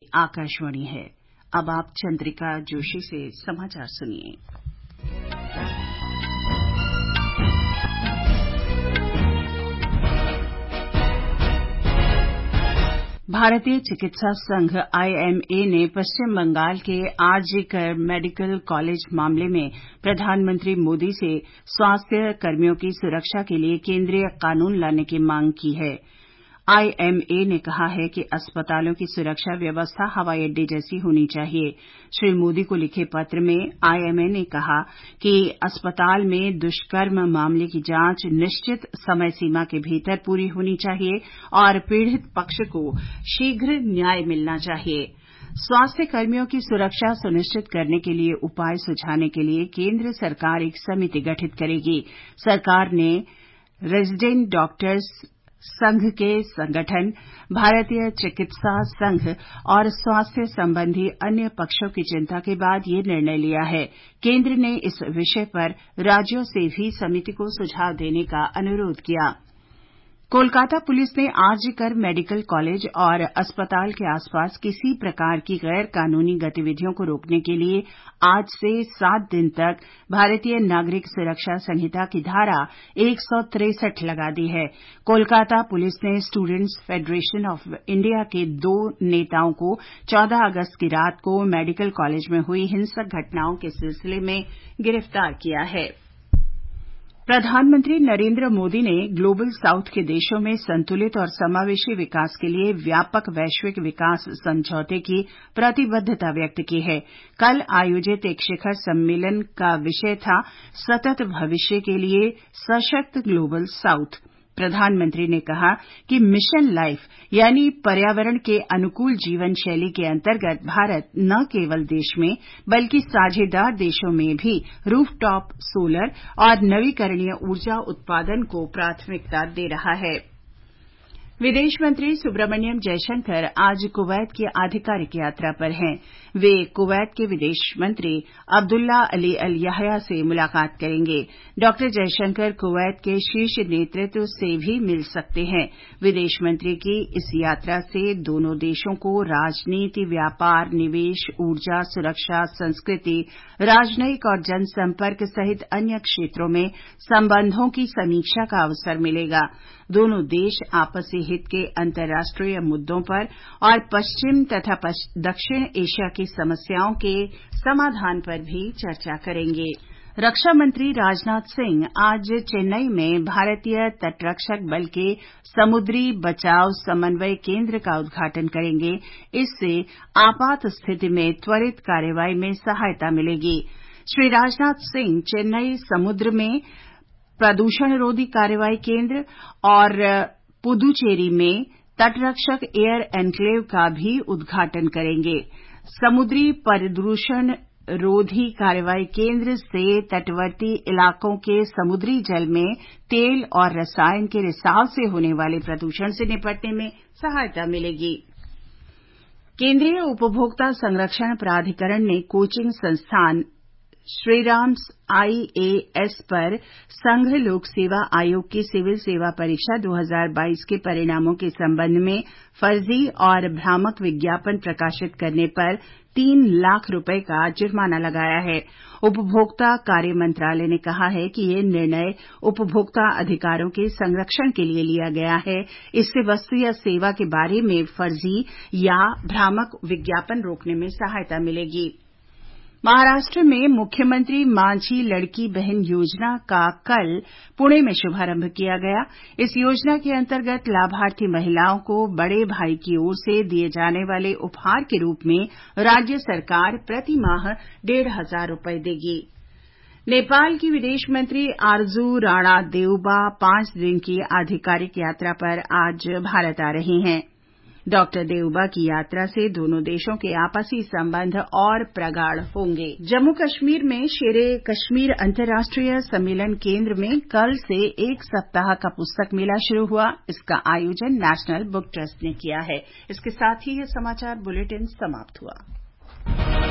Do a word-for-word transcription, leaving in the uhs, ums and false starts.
आकाशवाणी है। अब आप चंद्रिका जोशी से समाचार सुनिए। भारतीय चिकित्सा संघ आईएमए ने पश्चिम बंगाल के आरजी कर मेडिकल कॉलेज मामले में प्रधानमंत्री मोदी से स्वास्थ्य कर्मियों की सुरक्षा के लिए केंद्रीय कानून लाने की मांग की है। आईएमए ने कहा है कि अस्पतालों की सुरक्षा व्यवस्था हवाई अड्डे जैसी होनी चाहिए। श्री मोदी को लिखे पत्र में आईएमए ने कहा कि अस्पताल में दुष्कर्म मामले की जांच निश्चित समय सीमा के भीतर पूरी होनी चाहिए और पीड़ित पक्ष को शीघ्र न्याय मिलना चाहिए। स्वास्थ्य कर्मियों की सुरक्षा सुनिश्चित करने के लिए उपाय सुझाने के लिए केंद्र सरकार एक समिति गठित करेगी। सरकार ने रेजिडेंट डॉक्टर्स संघ के संगठन, भारतीय चिकित्सा संघ और स्वास्थ्य संबंधी अन्य पक्षों की चिंता के बाद यह निर्णय लिया है। केंद्र ने इस विषय पर राज्यों से भी समिति को सुझाव देने का अनुरोध किया। कोलकाता पुलिस ने आरजी कर मेडिकल कॉलेज और अस्पताल के आसपास किसी प्रकार की गैर कानूनी गतिविधियों को रोकने के लिए आज से सात दिन तक भारतीय नागरिक सुरक्षा संहिता की धारा एक सौ तिरसठ लगा दी है। कोलकाता पुलिस ने स्टूडेंट्स फेडरेशन ऑफ इंडिया के दो नेताओं को चौदह अगस्त की रात को मेडिकल कॉलेज में हुई हिंसक घटनाओं के सिलसिले में गिरफ्तार किया है। प्रधानमंत्री नरेंद्र मोदी ने ग्लोबल साउथ के देशों में संतुलित और समावेशी विकास के लिए व्यापक वैश्विक विकास समझौते की प्रतिबद्धता व्यक्त की है। कल आयोजित एक शिखर सम्मेलन का विषय था सतत भविष्य के लिए सशक्त ग्लोबल साउथ। प्रधानमंत्री ने कहा कि मिशन लाइफ यानी पर्यावरण के अनुकूल जीवन शैली के अंतर्गत भारत न केवल देश में बल्कि साझेदार देशों में भी रूफटॉप सोलर और नवीकरणीय ऊर्जा उत्पादन को प्राथमिकता दे रहा है। विदेश मंत्री सुब्रमण्यम जयशंकर आज कुवैत की आधिकारिक यात्रा पर हैं। वे कुवैत के विदेश मंत्री अब्दुल्ला अली अल याह्या से मुलाकात करेंगे। डॉ जयशंकर कुवैत के शीर्ष नेतृत्व से भी मिल सकते हैं। विदेश मंत्री की इस यात्रा से दोनों देशों को राजनीति, व्यापार, निवेश, ऊर्जा, सुरक्षा, संस्कृति, राजनयिक और जनसंपर्क सहित अन्य क्षेत्रों में संबंधों की समीक्षा का अवसर मिलेगा। दोनों देश आपसी हित के अंतर्राष्ट्रीय मुद्दों पर और पश्चिम तथा दक्षिण एशिया की समस्याओं के समाधान पर भी चर्चा करेंगे। रक्षा मंत्री राजनाथ सिंह आज चेन्नई में भारतीय तटरक्षक बल के समुद्री बचाव समन्वय केंद्र का उद्घाटन करेंगे। इससे आपात स्थिति में त्वरित कार्रवाई में सहायता मिलेगी। श्री राजनाथ सिंह चेन्नई समुद्र में प्रदूषण रोधी कार्रवाई केंद्र और पुदुचेरी में तटरक्षक एयर एन्क्लेव का भी उद्घाटन करेंगे। समुद्री प्रदूषण रोधी कार्रवाई केंद्र से तटवर्ती इलाकों के समुद्री जल में तेल और रसायन के रिसाव से होने वाले प्रदूषण से निपटने में सहायता मिलेगी। केंद्रीय उपभोक्ता संरक्षण प्राधिकरण ने कोचिंग संस्थान श्रीराम्स आईएएस पर संघ लोक सेवा आयोग की सिविल सेवा परीक्षा दो हज़ार बाईस के परिणामों के संबंध में फर्जी और भ्रामक विज्ञापन प्रकाशित करने पर तीन लाख रुपए का जुर्माना लगाया है। उपभोक्ता कार्य मंत्रालय ने कहा है कि यह निर्णय उपभोक्ता अधिकारों के संरक्षण के लिए लिया गया है। इससे वस्तु या सेवा के बारे में फर्जी या भ्रामक विज्ञापन रोकने में सहायता मिलेगी। महाराष्ट्र में मुख्यमंत्री माझी लड़की बहन योजना का कल पुणे में शुभारंभ किया गया। इस योजना के अंतर्गत लाभार्थी महिलाओं को बड़े भाई की ओर से दिए जाने वाले उपहार के रूप में राज्य सरकार प्रति माह डेढ़ हजार रुपए देगी। नेपाल की विदेश मंत्री आरजू राणा देउबा पांच दिन की आधिकारिक यात्रा पर आज भारत आ रही हैं। डॉक्टर देउबा की यात्रा से दोनों देशों के आपसी संबंध और प्रगाढ़ होंगे। जम्मू कश्मीर में शेरे कश्मीर अंतर्राष्ट्रीय सम्मेलन केंद्र में कल से एक सप्ताह का पुस्तक मेला शुरू हुआ। इसका आयोजन नेशनल बुक ट्रस्ट ने किया है। इसके साथ ही यह समाचार बुलेटिन समाप्त हुआ।